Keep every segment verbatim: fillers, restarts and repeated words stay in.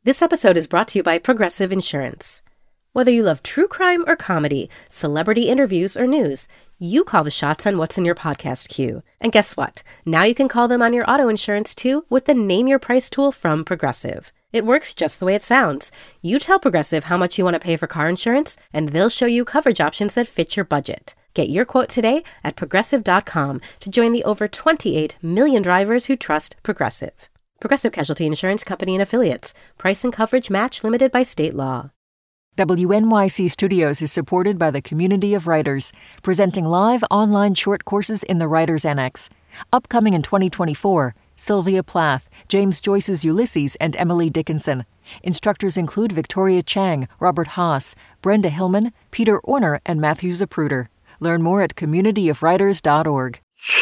This episode is brought to you by Progressive Insurance. Whether you love true crime or comedy, celebrity interviews or news, you call the shots on what's in your podcast queue. And guess what? Now you can call them on your auto insurance too with the Name Your Price tool from Progressive. It works just the way it sounds. You tell Progressive how much you want to pay for car insurance, and they'll show you coverage options that fit your budget. Get your quote today at progressive dot com to join the over twenty-eight million drivers who trust Progressive. Progressive Casualty Insurance Company and Affiliates. Price and coverage match limited by state law. W N Y C Studios is supported by the Community of Writers, presenting live online short courses in the Writers Annex. Upcoming in twenty twenty-four, Sylvia Plath, James Joyce's Ulysses, and Emily Dickinson. Instructors include Victoria Chang, Robert Haas, Brenda Hillman, Peter Orner, and Matthew Zapruder. Learn more at community of writers dot org.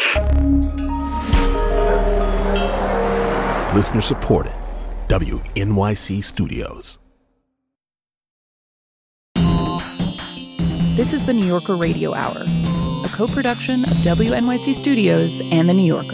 Listener supported. W N Y C Studios. This is the New Yorker Radio Hour, a co-production of W N Y C Studios and The New Yorker.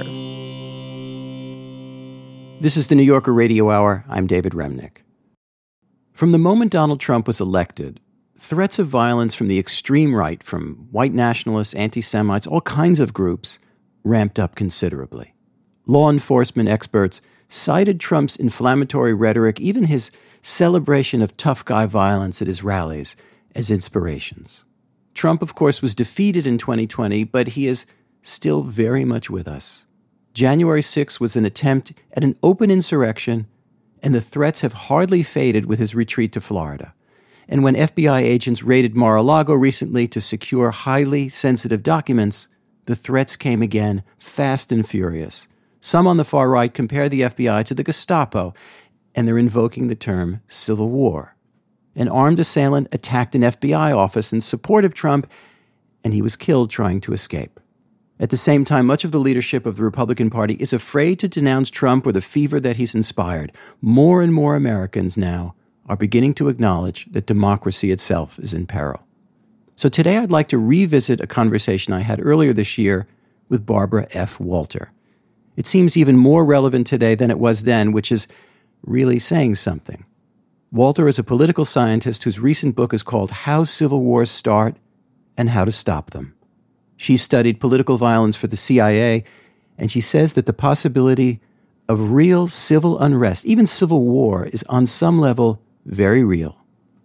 This is the New Yorker Radio Hour. I'm David Remnick. From the moment Donald Trump was elected, threats of violence from the extreme right, from white nationalists, anti-Semites, all kinds of groups, ramped up considerably. Law enforcement experts cited Trump's inflammatory rhetoric, even his celebration of tough guy violence at his rallies, as inspirations. Trump, of course, was defeated in twenty twenty, but he is still very much with us. January sixth was an attempt at an open insurrection, and the threats have hardly faded with his retreat to Florida. And when F B I agents raided Mar-a-Lago recently to secure highly sensitive documents, the threats came again, fast and furious. Some on the far right compare the F B I to the Gestapo, and they're invoking the term civil war. An armed assailant attacked an F B I office in support of Trump, and he was killed trying to escape. At the same time, much of the leadership of the Republican Party is afraid to denounce Trump or the fever that he's inspired. More and more Americans now are beginning to acknowledge that democracy itself is in peril. So today I'd like to revisit a conversation I had earlier this year with Barbara F. Walter. It seems even more relevant today than it was then, which is really saying something. Walter is a political scientist whose recent book is called How Civil Wars Start and How to Stop Them. She studied political violence for the C I A, and she says that the possibility of real civil unrest, even civil war, is on some level very real.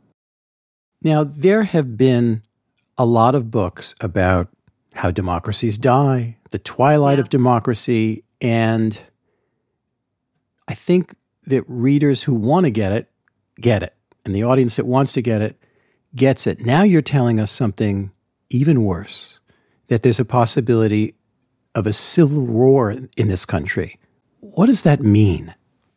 Now, there have been a lot of books about how democracies die, the twilight Yeah. of democracy, and I think that readers who want to get it, get it. And the audience that wants to get it, gets it. Now you're telling us something even worse, that there's a possibility of a civil war in this country. What does that mean?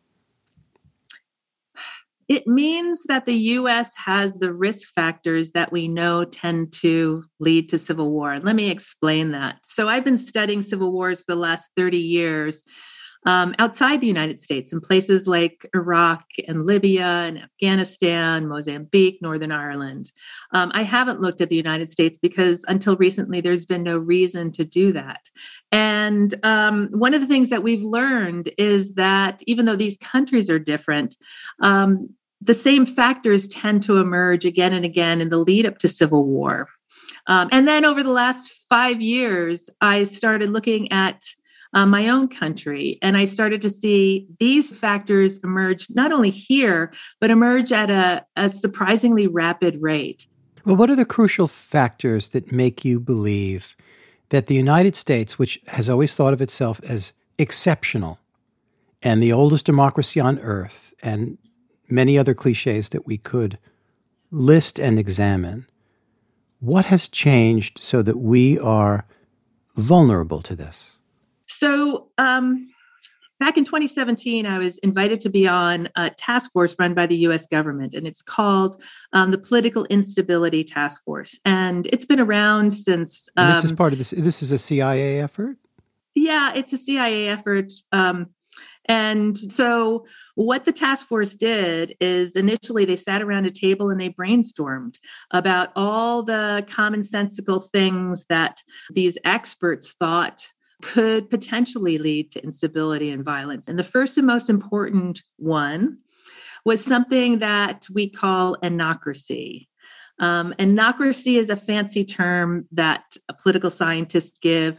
It means that the U S has the risk factors that we know tend to lead to civil war. And let me explain that. So I've been studying civil wars for the last thirty years um, outside the United States in places like Iraq and Libya and Afghanistan, Mozambique, Northern Ireland. Um, I haven't looked at the United States because until recently, there's been no reason to do that. And um, one of the things that we've learned is that even though these countries are different, um, the same factors tend to emerge again and again in the lead up to civil war. Um, and then over the last five years, I started looking at uh, my own country, and I started to see these factors emerge not only here, but emerge at a, a surprisingly rapid rate. Well, what are the crucial factors that make you believe that the United States, which has always thought of itself as exceptional and the oldest democracy on earth, and many other cliches that we could list and examine, what has changed so that we are vulnerable to this? So um, back in twenty seventeen, I was invited to be on a task force run by the U S government, and it's called um, the Political Instability Task Force. And it's been around since... Um, and this is part of this. This is a C I A effort? Yeah, it's a C I A effort. Um, and so what the task force did is initially they sat around a table and they brainstormed about all the commonsensical things that these experts thought could potentially lead to instability and violence. And the first and most important one was something that we call anocracy. Um, anocracy is a fancy term that political scientists give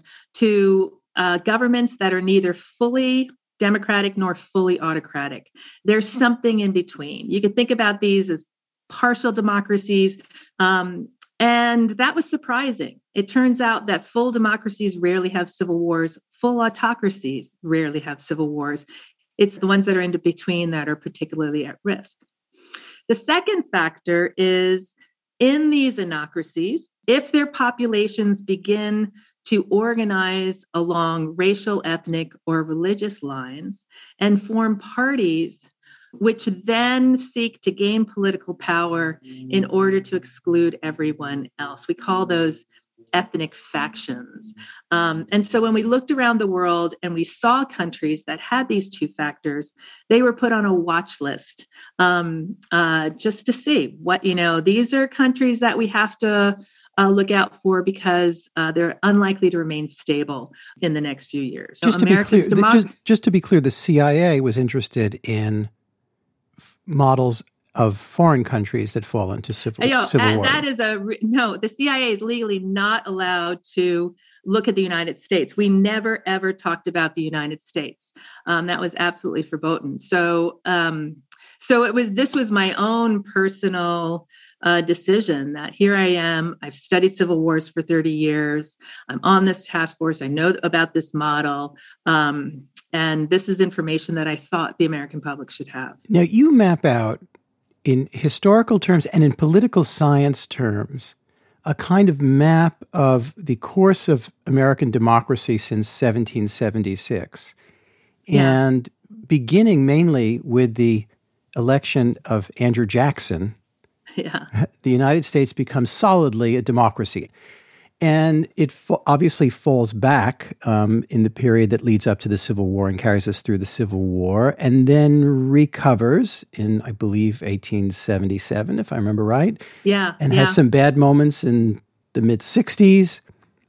to uh, governments that are neither fully democratic nor fully autocratic. There's something in between. You could think about these as partial democracies. Um, and that was surprising. It turns out that full democracies rarely have civil wars. Full autocracies rarely have civil wars. It's the ones that are in between that are particularly at risk. The second factor is in these anocracies, if their populations begin to organize along racial, ethnic, or religious lines and form parties which then seek to gain political power in order to exclude everyone else. We call those ethnic factions. Um, and so when we looked around the world and we saw countries that had these two factors, they were put on a watch list um, uh, just to see what, you know, these are countries that we have to uh, look out for because uh, they're unlikely to remain stable in the next few years. So just, to America's be clear, democ- just, just to be clear, the C I A was interested in f- models of foreign countries that fall into civil, you know, civil uh, war. That is a, no, the C I A is legally not allowed to look at the United States. We never, ever talked about the United States. Um, that was absolutely verboten. So, um, so it was, this was my own personal uh, decision that here I am, I've studied civil wars for thirty years. I'm on this task force. I know about this model. Um, and this is information that I thought the American public should have. Now, you map out in historical terms and in political science terms, a kind of map of the course of American democracy since seventeen seventy-six. Yeah. And beginning mainly with the election of Andrew Jackson, yeah. the United States becomes solidly a democracy. And it fo- obviously falls back um, in the period that leads up to the Civil War and carries us through the Civil War, and then recovers in, I believe, eighteen seventy-seven, if I remember right. Yeah. And yeah. has some bad moments in the mid-sixties,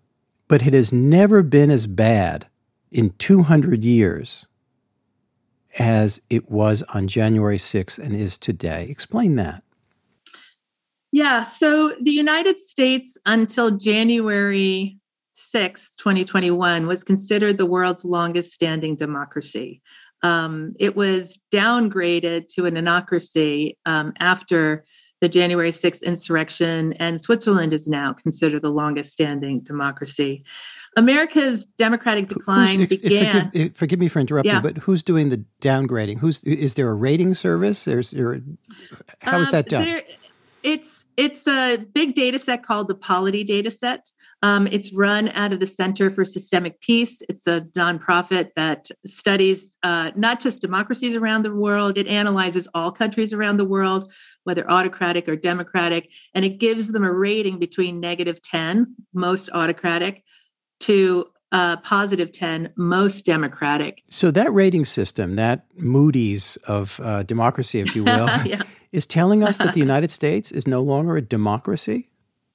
but it has never been as bad in two hundred years as it was on January sixth and is today. Explain that. Yeah, so the United States until January sixth, twenty twenty-one was considered the world's longest standing democracy. Um, it was downgraded to an anocracy um, after the January sixth insurrection, and Switzerland is now considered the longest standing democracy. America's democratic decline who's, began... Forgive, forgive me for interrupting, yeah. but who's doing the downgrading? Who's Is there a rating service? There's there. How is um, that done? There, It's it's a big data set called the Polity data set. Um, it's run out of the Center for Systemic Peace. It's a nonprofit that studies uh, not just democracies around the world. It analyzes all countries around the world, whether autocratic or democratic, and it gives them a rating between negative ten, most autocratic, to uh, positive ten, most democratic. So that rating system, that Moody's of uh, democracy, if you will, yeah. is telling us that the United States is no longer a democracy?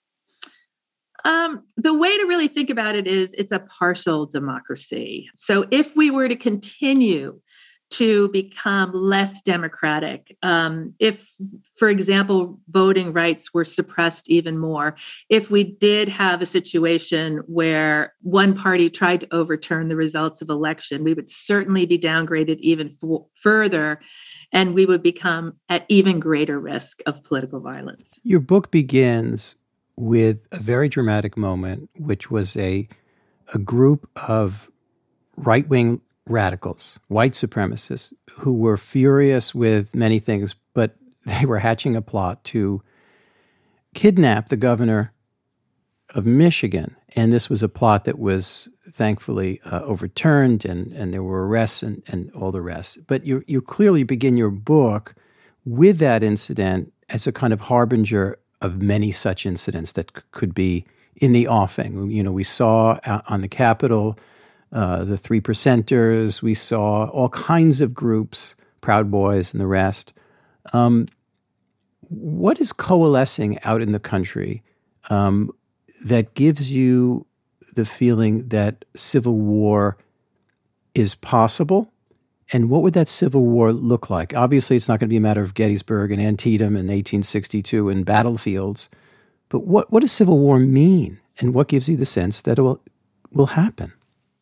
Um, the way to really think about it is it's a partial democracy. So if we were to continue to become less democratic, um, if, for example, voting rights were suppressed even more, if we did have a situation where one party tried to overturn the results of election, we would certainly be downgraded even f- further, and we would become at even greater risk of political violence. Your book begins with a very dramatic moment, which was a a group of right-wing radicals, white supremacists, who were furious with many things, but they were hatching a plot to kidnap the governor of Michigan. And this was a plot that was thankfully uh, overturned, and, and there were arrests and, and all the rest. But you you clearly begin your book with that incident as a kind of harbinger of many such incidents that c- could be in the offing. You know, we saw on the Capitol uh, the three percenters. We saw all kinds of groups, Proud Boys and the rest. Um, what is coalescing out in the country um, that gives you the feeling that civil war is possible And what would that Civil War look like? Obviously, it's not going to be a matter of Gettysburg and Antietam in eighteen sixty-two and battlefields. But what, what does Civil War mean? And what gives you the sense that it will, will happen?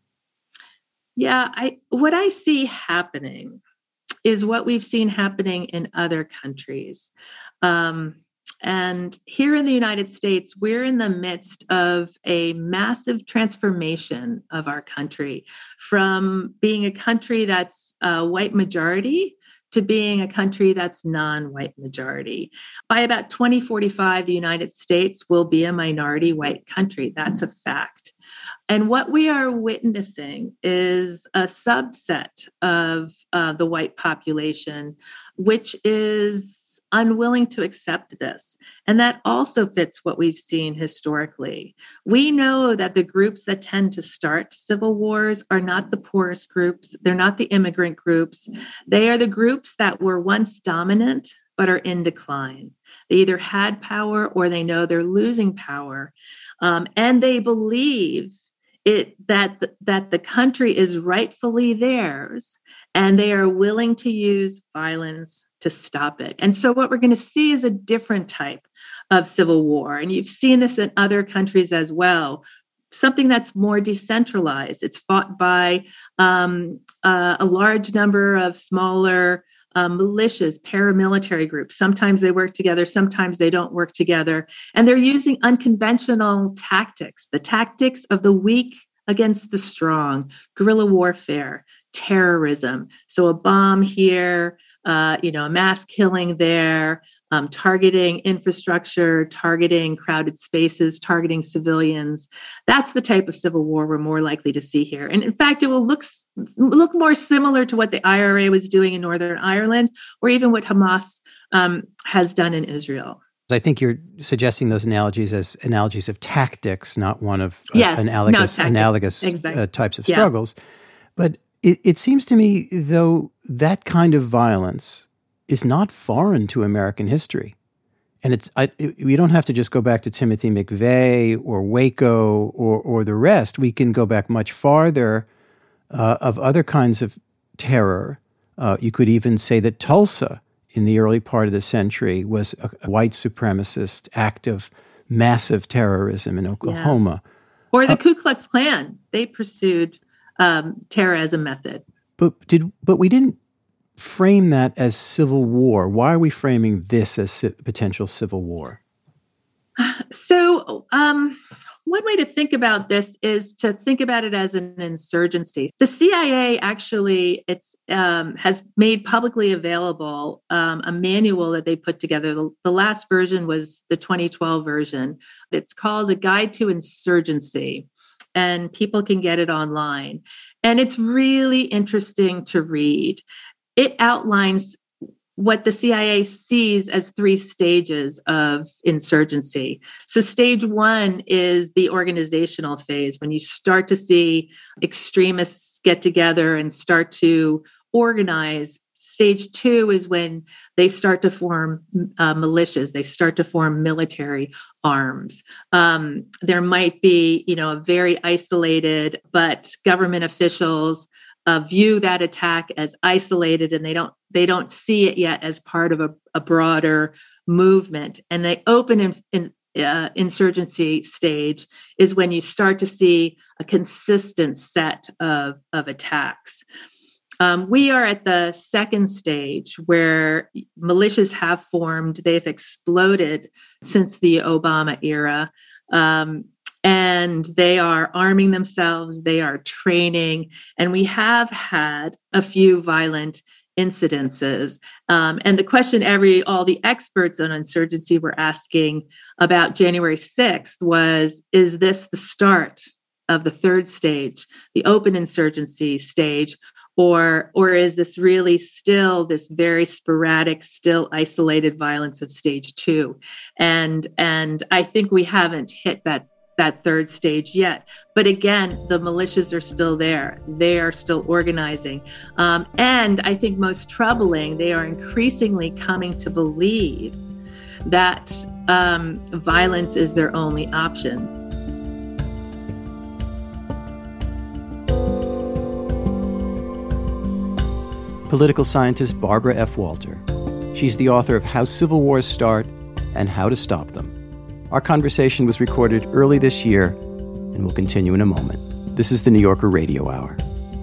Yeah, I what I see happening is what we've seen happening in other countries. Um, and here in the United States, we're in the midst of a massive transformation of our country from being a country that's a white majority to being a country that's non-white majority. By about twenty forty-five, the United States will be a minority white country. That's a fact. And what we are witnessing is a subset of uh, the white population, which is unwilling to accept this. And that also fits what we've seen historically. We know that the groups that tend to start civil wars are not the poorest groups. They're not the immigrant groups. They are the groups that were once dominant, but are in decline. They either had power or they know they're losing power. Um, and they believe it that, the, that the country is rightfully theirs, and they are willing to use violence to stop it. And so what we're going to see is a different type of civil war. And you've seen this in other countries as well, something that's more decentralized. It's fought by um, uh, a large number of smaller um, militias, paramilitary groups. Sometimes they work together, sometimes they don't work together. And they're using unconventional tactics, the tactics of the weak against the strong, guerrilla warfare, terrorism. So a bomb here, uh, you know, a mass killing there, um, targeting infrastructure, targeting crowded spaces, targeting civilians. That's the type of civil war we're more likely to see here. And in fact, it will look, look more similar to what the I R A was doing in Northern Ireland, or even what Hamas um, has done in Israel. I think you're suggesting those analogies as analogies of tactics, not one of uh, yes, analogous, no, analogous exactly. uh, types of yeah. struggles. But it, it seems to me, though, that kind of violence is not foreign to American history. And it's I, it, we don't have to just go back to Timothy McVeigh or Waco or, or the rest. We can go back much farther uh, of other kinds of terror. Uh, you could even say that Tulsa in the early part of the century was a, a white supremacist act of massive terrorism in Oklahoma. Yeah. Or the uh, Ku Klux Klan. They pursued um, terror as a method. But did but we didn't frame that as civil war. Why are we framing this as ci- potential civil war? So um, one way to think about this is to think about it as an insurgency. The C I A actually it's um, has made publicly available um, a manual that they put together. The, the last version was the twenty twelve version. It's called A Guide to Insurgency, and people can get it online. And it's really interesting to read. It outlines what the C I A sees as three stages of insurgency. So stage one is the organizational phase, when you start to see extremists get together and start to organize. Stage two is when they start to form uh, militias. They start to form military arms. Um, there might be, you know, a very isolated, but government officials Uh, view that attack as isolated, and they don't they don't see it yet as part of a, a broader movement. And the open in, in, uh, insurgency stage is when you start to see a consistent set of, of attacks. Um, we are at the second stage where militias have formed. They've exploded since the Obama era. Um, And they are arming themselves, they are training, and we have had a few violent incidences. Um, and the question every all the experts on insurgency were asking about January sixth was, is this the start of the third stage, the open insurgency stage, or, or is this really still this very sporadic, still isolated violence of stage two? And, and I think we haven't hit that that third stage yet. But again, the militias are still there. They are still organizing. Um, and I think most troubling, they are increasingly coming to believe that um, violence is their only option. political scientist Barbara F. Walter. She's the author of How Civil Wars Start and How to Stop Them. Our conversation was recorded early this year and will continue in a moment. This is the New Yorker Radio Hour.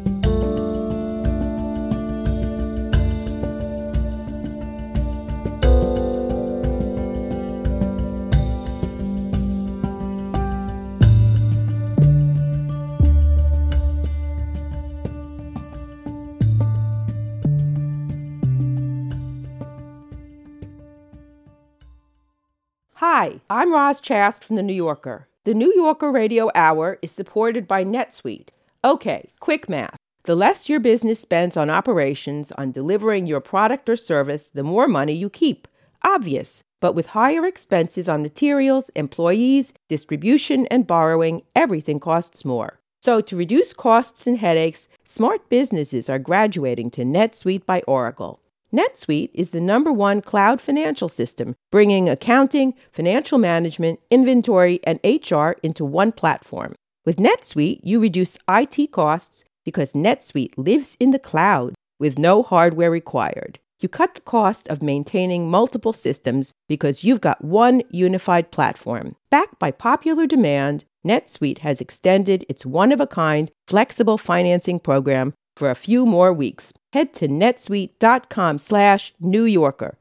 Hi, I'm Roz Chast from The New Yorker. The New Yorker Radio Hour is supported by NetSuite. Okay, quick math. The less your business spends on operations, on delivering your product or service, the more money you keep. Obvious. But with higher expenses on materials, employees, distribution, and borrowing, everything costs more. So to reduce costs and headaches, smart businesses are graduating to NetSuite by Oracle. NetSuite is the number one cloud financial system, bringing accounting, financial management, inventory, and H R into one platform. With NetSuite, you reduce I T costs because NetSuite lives in the cloud with no hardware required. You cut the cost of maintaining multiple systems because you've got one unified platform. Backed by popular demand, NetSuite has extended its one-of-a-kind flexible financing program for a few more weeks. Head to netsuite.com slash New Yorker.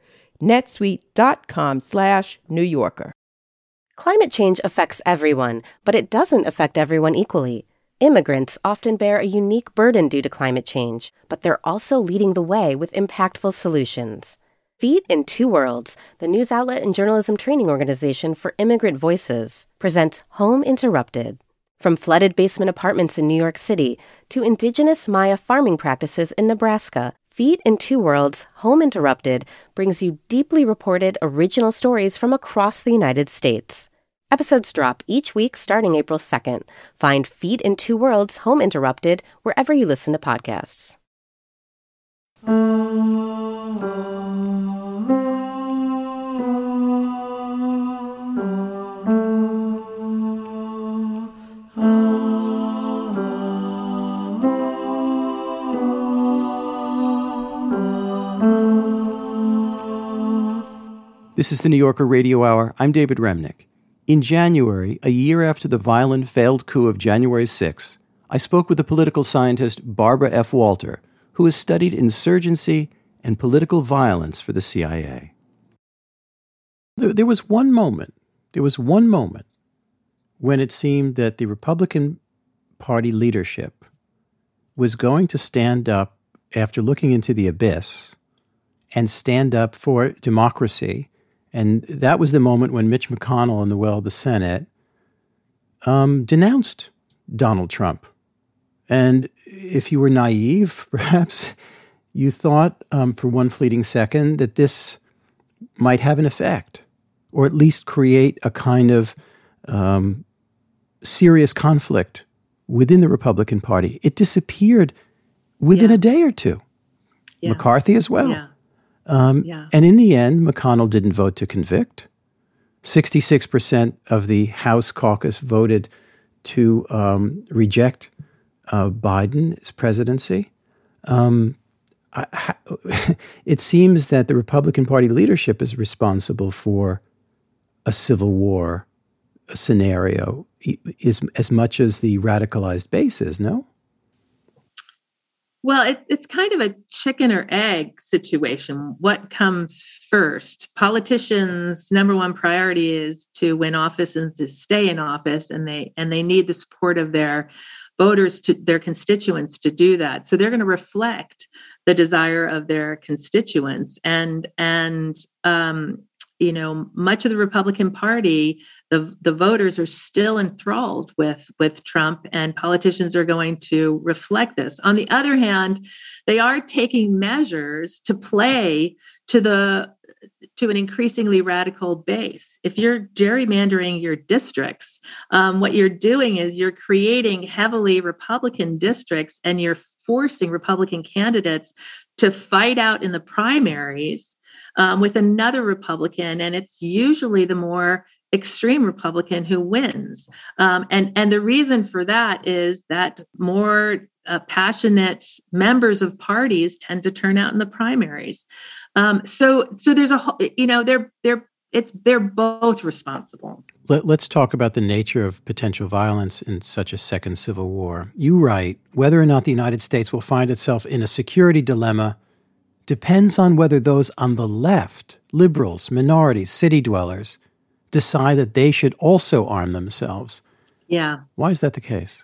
netsuite.com slash New Yorker. Climate change affects everyone, but it doesn't affect everyone equally. Immigrants often bear a unique burden due to climate change, but they're also leading the way with impactful solutions. Feet in Two Worlds, the news outlet and journalism training organization for immigrant voices, presents Home Interrupted. From flooded basement apartments in New York City to indigenous Maya farming practices in Nebraska, Feet in Two Worlds, Home Interrupted brings you deeply reported original stories from across the United States. Episodes drop each week starting April second. Find Feet in Two Worlds, Home Interrupted wherever you listen to podcasts. This is the New Yorker Radio Hour. I'm David Remnick. In January, a year after the violent failed coup of January sixth, I spoke with the political scientist Barbara F. Walter, who has studied insurgency and political violence for the C I A. There, there was one moment, there was one moment when it seemed that the Republican Party leadership was going to stand up after looking into the abyss and stand up for democracy. And that was the moment when Mitch McConnell in the well of the Senate um, denounced Donald Trump. And if you were naive, perhaps, you thought um, for one fleeting second that this might have an effect, or at least create a kind of um, serious conflict within the Republican Party. It disappeared within yeah. a day or two. Yeah. McCarthy as well. Yeah. Um, yeah. And in the end, McConnell didn't vote to convict. sixty-six percent of the House caucus voted to um, reject uh, Biden's presidency. Um, I, I, it seems that the Republican Party leadership is responsible for a civil war a scenario is, as much as the radicalized base is, no? Well, it, it's kind of a chicken or egg situation. What comes first? Politicians' number one priority is to win office and to stay in office, and they and they need the support of their voters, to their constituents, to do that. So they're going to reflect the desire of their constituents, and and um, you know, much of the Republican Party, the the voters are still enthralled with with Trump, and politicians are going to reflect this. On the other hand, they are taking measures to play to the to an increasingly radical base. If you're gerrymandering your districts, um, what you're doing is you're creating heavily Republican districts, and you're forcing Republican candidates to fight out in the primaries Um, with another Republican, and it's usually the more extreme Republican who wins. Um, and, and the reason for that is that more uh, passionate members of parties tend to turn out in the primaries. Um, so, so there's a whole, you know, they're, they're, it's, they're both responsible. Let, let's talk about the nature of potential violence in such a second civil war. You write, whether or not the United States will find itself in a security dilemma depends on whether those on the left, liberals, minorities, city dwellers, decide that they should also arm themselves. Yeah. Why is that the case?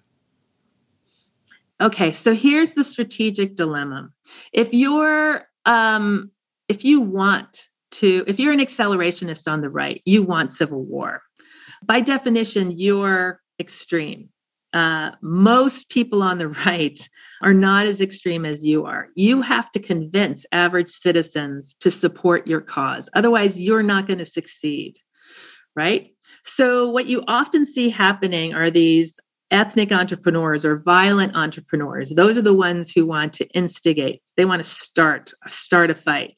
Okay, so here's the strategic dilemma. If you're, um, if you want to, if you're an accelerationist on the right, you want civil war. By definition, you're extreme. Uh, most people on the right are not as extreme as you are. You have to convince average citizens to support your cause. Otherwise, you're not going to succeed, right? So what you often see happening are these ethnic entrepreneurs or violent entrepreneurs. Those are the ones who want to instigate. They want to start, start a fight.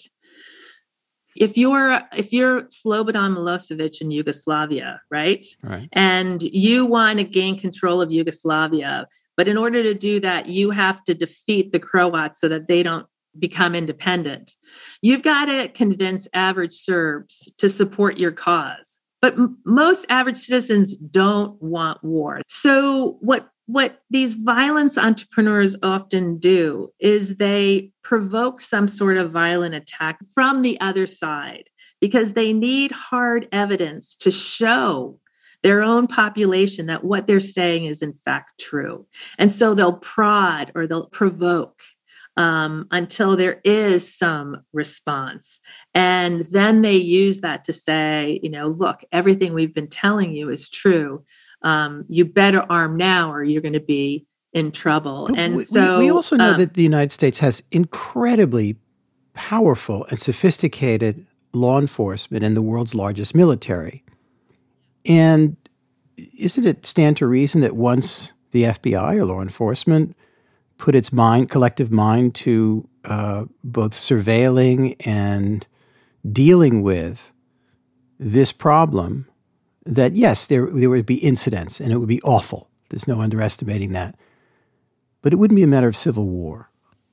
If you're if you're Slobodan Milosevic in Yugoslavia, right? Right. And you want to gain control of Yugoslavia, but in order to do that, you have to defeat the Croats so that they don't become independent. You've got to convince average Serbs to support your cause. But m- most average citizens don't want war. So what What these violence entrepreneurs often do is they provoke some sort of violent attack from the other side because they need hard evidence to show their own population that what they're saying is in fact true. And so they'll prod or they'll provoke um, until there is some response. And then they use that to say, you know, look, everything we've been telling you is true. Um, you better arm now or you're going to be in trouble. But and we, so we also know um, that the United States has incredibly powerful and sophisticated law enforcement and the world's largest military. And isn't it stand to reason that once the F B I or law enforcement put its mind, collective mind to uh, both surveilling and dealing with this problem, that yes, there there would be incidents and it would be awful. There's no underestimating that. But it wouldn't be a matter of civil war.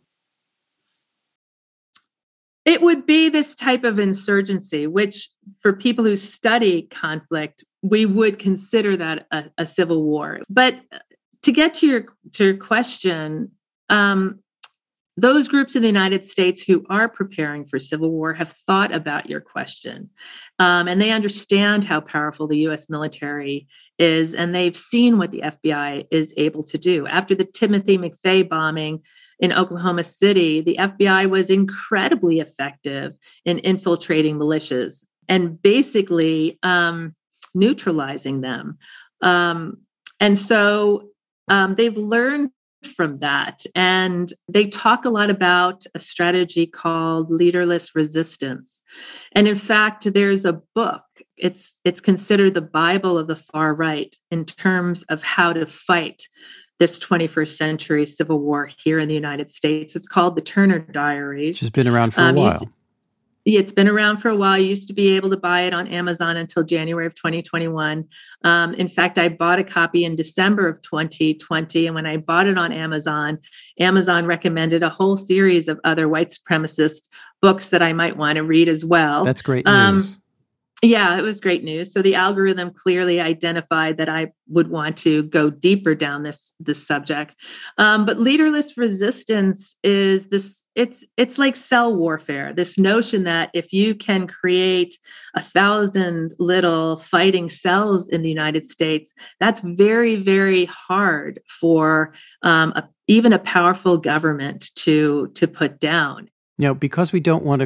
it would be this type of insurgency, which for people who study conflict, we would consider that a, a civil war. But to get to your, to your question, um, those groups in the United States who are preparing for civil war have thought about your question. Um, and they understand how powerful the U S military is, and they've seen what the F B I is able to do. After the Timothy McVeigh bombing in Oklahoma City, the F B I was incredibly effective in infiltrating militias and basically um, neutralizing them. Um, and so um, they've learned from that. And they talk a lot about a strategy called leaderless resistance. And in fact, there's a book, it's it's considered the Bible of the far right in terms of how to fight this twenty-first century civil war here in the United States. It's called the Turner Diaries. Which has been around for a um, while. To, it's been around for a while. You used to be able to buy it on Amazon until January of twenty twenty-one. Um, in fact, I bought a copy in December of twenty twenty. And when I bought it on Amazon, Amazon recommended a whole series of other white supremacist books that I might want to read as well. That's great news. Um, Yeah, it was great news. So the algorithm clearly identified that I would want to go deeper down this, this subject. Um, but leaderless resistance is this, it's it's like cell warfare, this notion that if you can create a thousand little fighting cells in the United States, that's very, very hard for um, a, even a powerful government to, to put down. Now, because we don't want to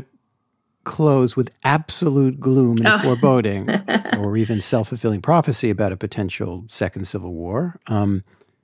close with absolute gloom and Oh. foreboding or even self-fulfilling prophecy about a potential second civil war, um,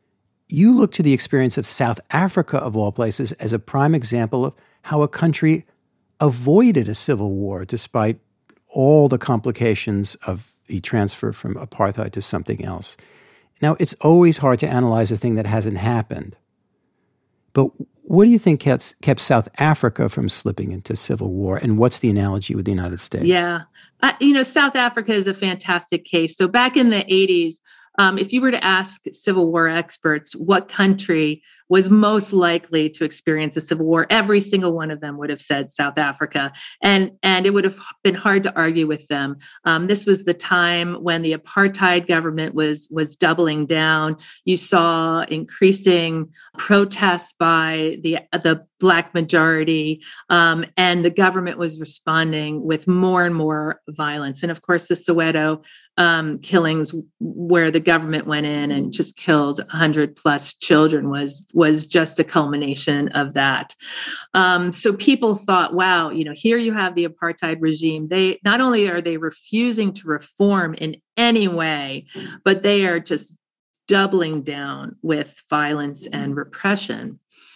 you look to the experience of South Africa, of all places, as a prime example of how a country avoided a civil war despite all the complications of the transfer from apartheid to something else. Now, it's always hard to analyze a thing that hasn't happened. But what do you think kept, kept South Africa from slipping into civil war? And what's the analogy with the United States? Yeah. Uh, you know, South Africa is a fantastic case. So back in the eighties, um, if you were to ask Civil War experts what country was most likely to experience a civil war, every single one of them would have said South Africa. And, and it would have been hard to argue with them. Um, this was the time when the apartheid government was, was doubling down. You saw increasing protests by the, the Black majority, um, and the government was responding with more and more violence. And of course, the Soweto um, killings, where the government went in and just killed one hundred plus children, was was just a culmination of that. Um, so people thought, wow, you know, here you have the apartheid regime. They not only are they refusing to reform in any way, but they are just doubling down with violence and repression.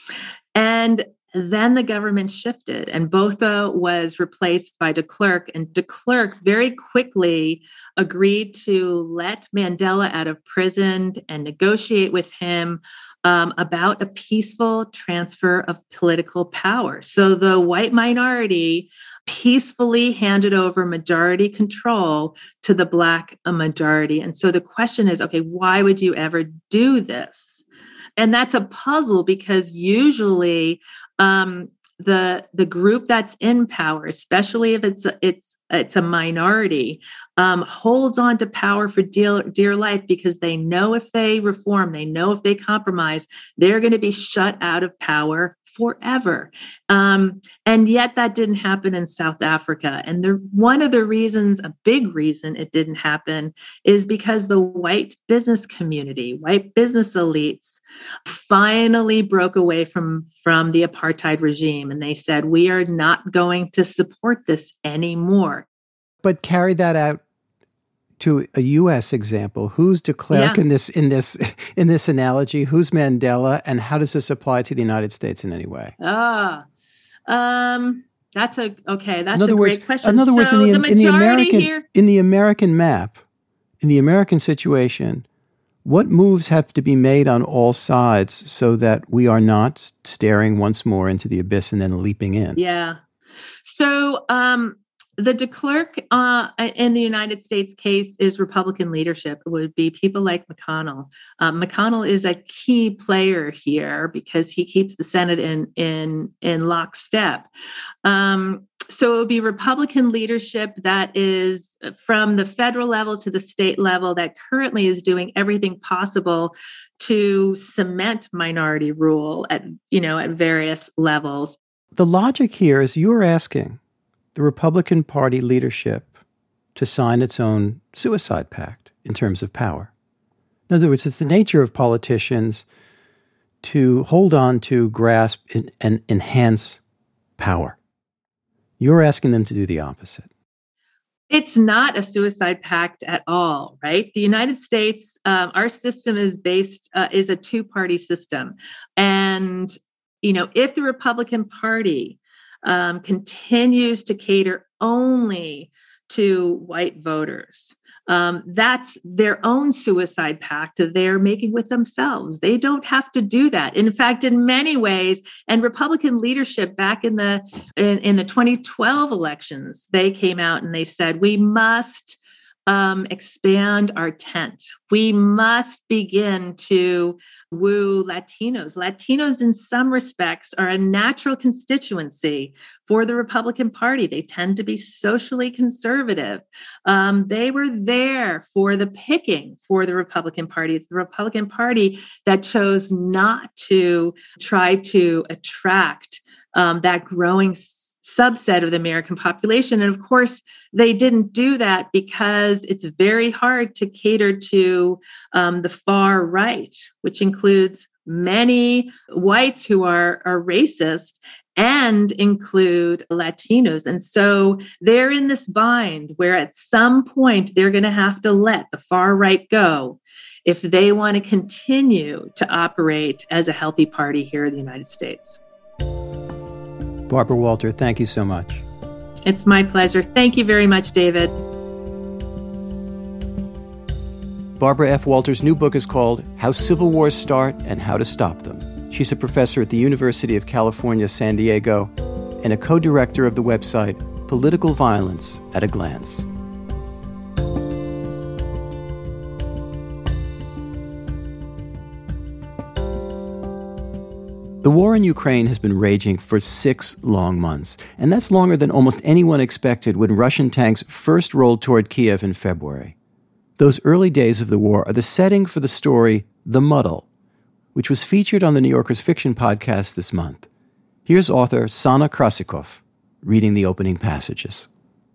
And then the government shifted, and Botha was replaced by de Klerk, and de Klerk very quickly agreed to let Mandela out of prison and negotiate with him um, about a peaceful transfer of political power. So the white minority peacefully handed over majority control to the Black majority. And so the question is, okay, why would you ever do this? And that's a puzzle, because usually um, the the group that's in power, especially if it's a, it's it's a minority, um, holds on to power for dear, dear life, because they know if they reform, they know if they compromise, they're going to be shut out of power forever. Um, and yet that didn't happen in South Africa. And the, one of the reasons, a big reason it didn't happen, is because the white business community, white business elites, finally broke away from, from the apartheid regime. And they said, we are not going to support this anymore. But carry that out to a U S example. Who's de Klerk yeah. in this in this in this analogy? Who's Mandela, and how does this apply to the United States in any way? Ah, um, that's a okay. That's in other a words, great question. In other words, so in the, the in the American here... in the American map, in the American situation, what moves have to be made on all sides so that we are not staring once more into the abyss and then leaping in? Yeah. So. Um, The de Klerk uh, in the United States case is Republican leadership. It would be people like McConnell. Um, McConnell is a key player here because he keeps the Senate in in in lockstep. Um, so it would be Republican leadership that is from the federal level to the state level that currently is doing everything possible to cement minority rule at you know at various levels. The logic here is you're asking the Republican Party leadership to sign its own suicide pact in terms of power. In other words, it's the nature of politicians to hold on to, grasp, and, and enhance power. You're asking them to do the opposite. It's not a suicide pact at all, right? The United States, um, our system is based, uh, is a two-party system. And, you know, if the Republican Party Um, continues to cater only to white voters, um, that's their own suicide pact they're making with themselves. They don't have to do that. In fact, in many ways, and Republican leadership back in the in, in the twenty twelve elections, they came out and they said, we must Um, expand our tent. We must begin to woo Latinos. Latinos, in some respects, are a natural constituency for the Republican Party. They tend to be socially conservative. Um, they were there for the picking for the Republican Party. It's the Republican Party that chose not to try to attract um, that growing subset of the American population. And of course, they didn't do that because it's very hard to cater to um, the far right, which includes many whites who are, are racist and include Latinos. And so they're in this bind where at some point they're going to have to let the far right go if they want to continue to operate as a healthy party here in the United States. Barbara Walter, thank you so much. It's my pleasure. Thank you very much, David. Barbara F. Walter's new book is called How Civil Wars Start and How to Stop Them. She's a professor at the University of California, San Diego, and a co-director of the website Political Violence at a Glance. The war in Ukraine has been raging for six long months, and that's longer than almost anyone expected when Russian tanks first rolled toward Kiev in February. Those early days of the war are the setting for the story The Muddle, which was featured on the New Yorker's fiction podcast this month. Here's author Sana Krasikov reading the opening passages.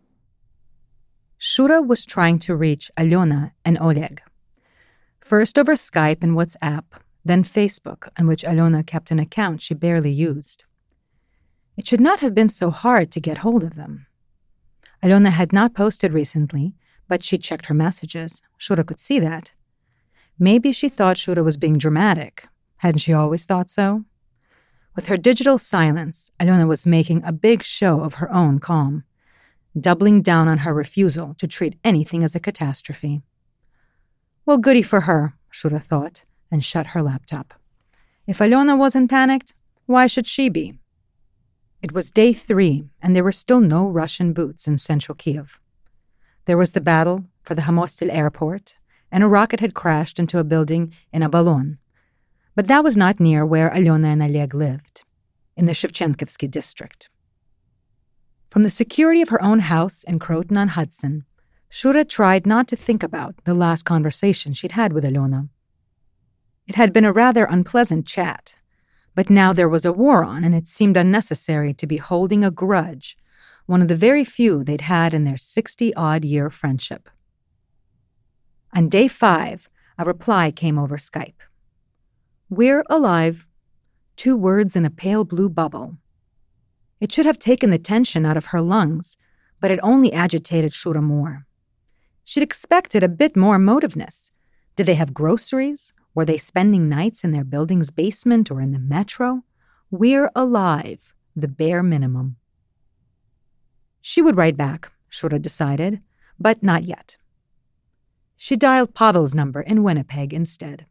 Shura was trying to reach Alyona and Oleg. First over Skype and WhatsApp, then Facebook, on which Alyona kept an account she barely used. It should not have been so hard to get hold of them. Alyona had not posted recently, but she checked her messages. Shura could see that. Maybe she thought Shura was being dramatic. Hadn't she always thought so? With her digital silence, Alyona was making a big show of her own calm, doubling down on her refusal to treat anything as a catastrophe. Well, goody for her, Shura thought, and shut her laptop. If Alyona wasn't panicked, why should she be? It was day three, and there were still no Russian boots in central Kiev. There was the battle for the Hamostil airport, and a rocket had crashed into a building in Abalon. But that was not near where Alyona and Oleg lived, in the Shevchenkivsky district. From the security of her own house in Croton-on-Hudson, Shura tried not to think about the last conversation she'd had with Alyona. It had been a rather unpleasant chat, but now there was a war on, and it seemed unnecessary to be holding a grudge, one of the very few they'd had in their sixty-odd-year friendship. On day five, a reply came over Skype. "We're alive." Two words in a pale blue bubble. It should have taken the tension out of her lungs, but it only agitated Shura more. She'd expected a bit more emotiveness. Did they have groceries? Were they spending nights in their building's basement or in the metro? We're alive, the bare minimum. She would write back, Shura decided, but not yet. She dialed Pavel's number in Winnipeg instead.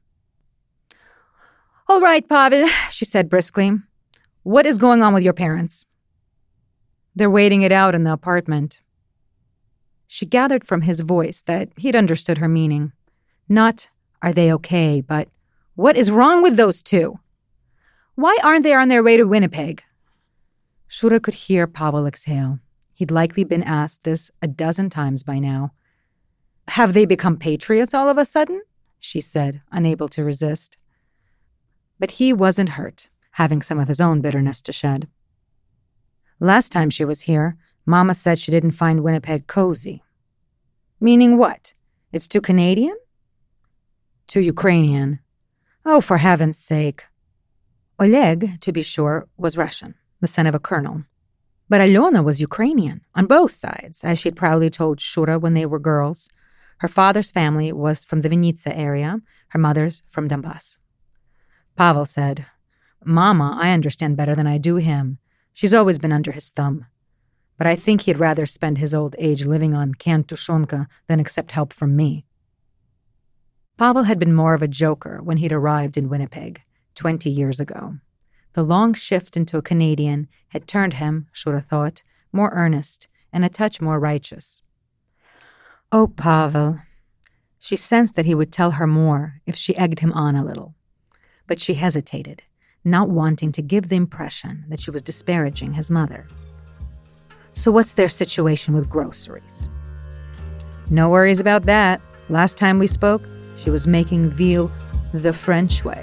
"All right, Pavel," she said briskly. "What is going on with your parents?" "They're waiting it out in the apartment." She gathered from his voice that he'd understood her meaning. Not, "Are they okay?" but, "What is wrong with those two? Why aren't they on their way to Winnipeg?" Shura could hear Pavel exhale. He'd likely been asked this a dozen times by now. "Have they become patriots all of a sudden?" she said, unable to resist. But he wasn't hurt, having some of his own bitterness to shed. Last time she was here, Mama said she didn't find Winnipeg cozy. Meaning what? It's too Canadian? Too Ukrainian. Oh, for heaven's sake. Oleg, to be sure, was Russian, the son of a colonel. But Alyona was Ukrainian, on both sides, as she'd proudly told Shura when they were girls. Her father's family was from the Vinnytsia area, her mother's from Donbass. Pavel said, "Mama, I understand better than I do him. She's always been under his thumb. But I think he'd rather spend his old age living on canned tushonka than accept help from me." Pavel had been more of a joker when he'd arrived in Winnipeg twenty years ago. The long shift into a Canadian had turned him, Shura thought, more earnest and a touch more righteous. Oh, Pavel. She sensed that he would tell her more if she egged him on a little. But she hesitated, not wanting to give the impression that she was disparaging his mother. "So what's their situation with groceries?" "No worries about that. Last time we spoke, she was making veal the French way."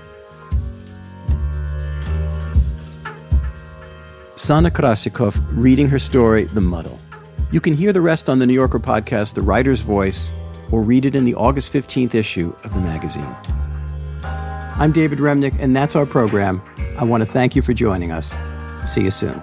Sana Krasikov reading her story, The Muddle. You can hear the rest on the New Yorker podcast, The Writer's Voice, or read it in the August fifteenth issue of the magazine. I'm David Remnick, and that's our program. I want to thank you for joining us. See you soon.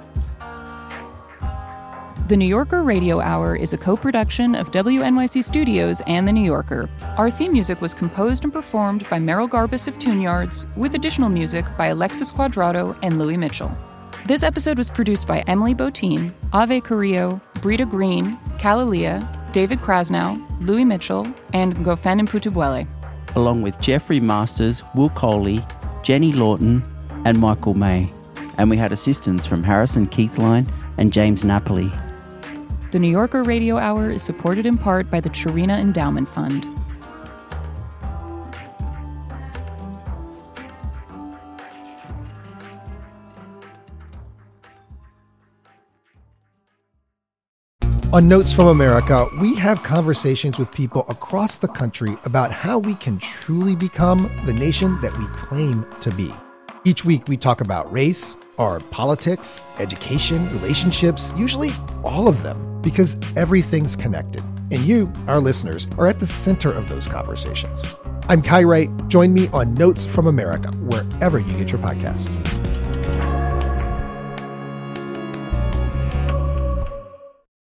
The New Yorker Radio Hour is a co-production of W N Y C Studios and The New Yorker. Our theme music was composed and performed by Merrill Garbus of Tune Yards, with additional music by Alexis Quadrado and Louis Mitchell. This episode was produced by Emily Botine, Ave Carrillo, Brita Green, Kalalia, David Krasnow, Louis Mitchell, and Gofen Mputubwele. Along with Jeffrey Masters, Will Coley, Jenny Lawton, and Michael May. And we had assistance from Harrison Keithline and James Napoli. The New Yorker Radio Hour is supported in part by the Chirina Endowment Fund. On Notes from America, we have conversations with people across the country about how we can truly become the nation that we claim to be. Each week, we talk about race, or politics, education, relationships, usually all of them, because everything's connected. And you, our listeners, are at the center of those conversations. I'm Kai Wright. Join me on Notes from America, wherever you get your podcasts.